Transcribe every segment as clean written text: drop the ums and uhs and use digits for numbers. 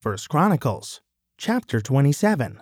1 Chronicles, chapter 27.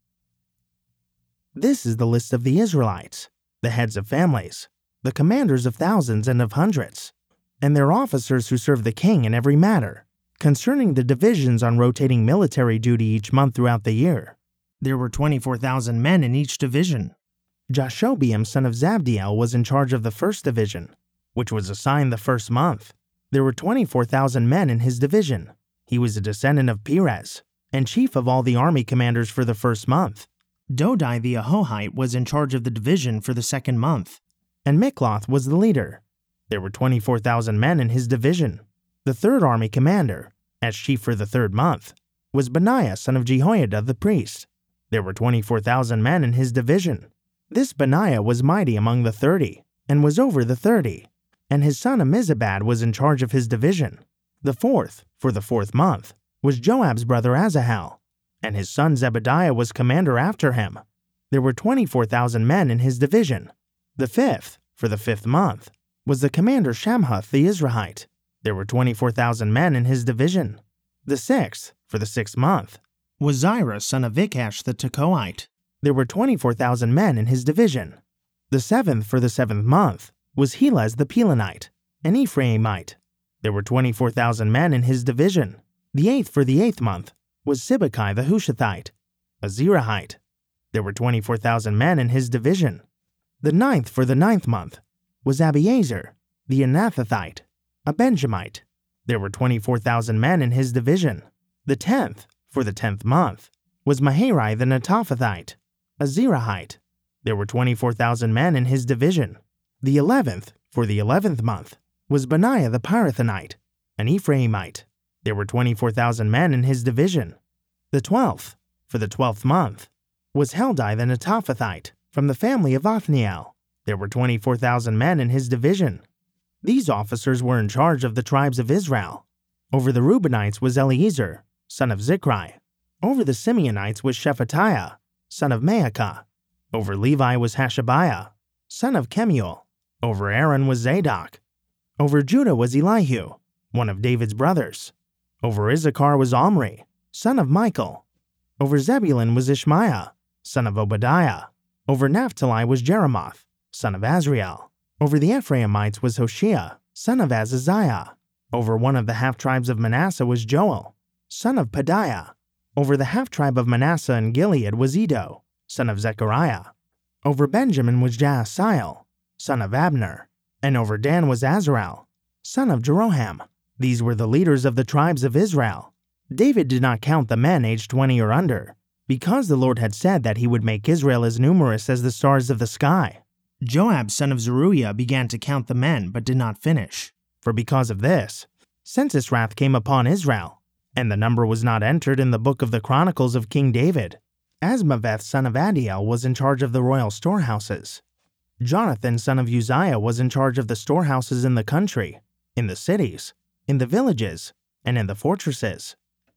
This is the list of the Israelites, the heads of families, the commanders of thousands and of hundreds, and their officers who serve the king in every matter, concerning the divisions on rotating military duty each month throughout the year. There were 24,000 men in each division. Jashobeam son of Zabdiel was in charge of the first division, which was assigned the first month. There were 24,000 men in his division. He was a descendant of Perez, and chief of all the army commanders for the first month. Dodai the Ahohite was in charge of the division for the second month, and Mikloth was the leader. There were 24,000 men in his division. The third army commander, as chief for the third month, was Benaiah son of Jehoiada the priest. There were 24,000 men in his division. This Benaiah was mighty among the 30, and was over the 30, and his son Ammizabad was in charge of his division. The fourth, for the fourth month, was Joab's brother Asahel, and his son Zebediah was commander after him. There were 24,000 men in his division. The fifth, for the fifth month, was the commander Shamhuth the Israelite. There were 24,000 men in his division. The sixth, for the sixth month, was Zirah son of Ikash the Tekoite. There were 24,000 men in his division. The seventh, for the seventh month, was Helez the Pelonite, an Ephraimite. There were 24,000 men in his division. The eighth, for the eighth month, was Sibbecai the Hushathite, a Zerahite. There were 24,000 men in his division. The ninth, for the ninth month, was Abiezer, the Anathothite, a Benjamite. There were 24,000 men in his division. The tenth, for the 10th month, was Maharai the Netophathite, a Zerahite. There were 24,000 men in his division. The 11th, for the 11th month, was Benaiah the Pirathonite, an Ephraimite. There were 24,000 men in his division. The 12th, for the 12th month, was Heldai the Netophathite, from the family of Othniel. There were 24,000 men in his division. These officers were in charge of the tribes of Israel. Over the Reubenites was Eliezer, son of Zichri. Over the Simeonites was Shephatiah, son of Maacah. Over Levi was Hashabiah, son of Kemuel. Over Aaron was Zadok. Over Judah was Elihu, one of David's brothers. Over Issachar was Omri, son of Michael. Over Zebulun was Ishmaiah, son of Obadiah. Over Naphtali was Jeremoth, son of Azriel. Over the Ephraimites was Hoshea, son of Azaziah. Over one of the half-tribes of Manasseh was Joel, son of Pedaiah. Over the half-tribe of Manasseh and Gilead was Edo, son of Zechariah. Over Benjamin was Jaasiel, son of Abner. And over Dan was Azarel, son of Jeroham. These were the leaders of the tribes of Israel. David did not count the men aged 20 or under, because the Lord had said that he would make Israel as numerous as the stars of the sky. Joab son of Zeruiah began to count the men, but did not finish. For because of this, census wrath came upon Israel, and the number was not entered in the book of the Chronicles of King David. Asmaveth son of Adiel was in charge of the royal storehouses. Jonathan son of Uzziah was in charge of the storehouses in the country, in the cities, in the villages, and in the fortresses.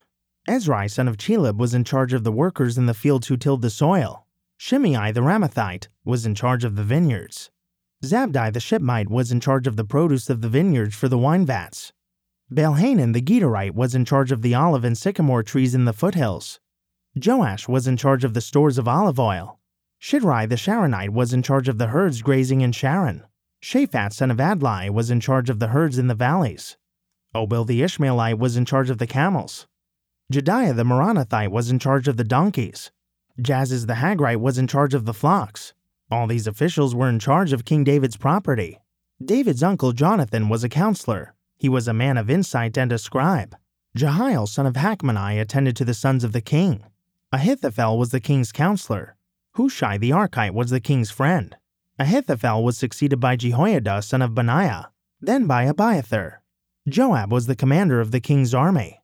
Ezri son of Chelub was in charge of the workers in the fields who tilled the soil. Shimei the Ramathite was in charge of the vineyards. Zabdi the Shipmite was in charge of the produce of the vineyards for the wine vats. Baalhanan the Gederite was in charge of the olive and sycamore trees in the foothills. Joash was in charge of the stores of olive oil. Shidrai the Sharonite was in charge of the herds grazing in Sharon. Shaphat son of Adlai was in charge of the herds in the valleys. Obil the Ishmaelite was in charge of the camels. Jediah the Meronothite was in charge of the donkeys. Jaziz the Hagrite was in charge of the flocks. All these officials were in charge of King David's property. David's uncle Jonathan was a counselor. He was a man of insight and a scribe. Jehiel son of Hachmoni attended to the sons of the king. Ahithophel was the king's counselor. Hushai the Archite was the king's friend. Ahithophel was succeeded by Jehoiada son of Benaiah, then by Abiathar. Joab was the commander of the king's army.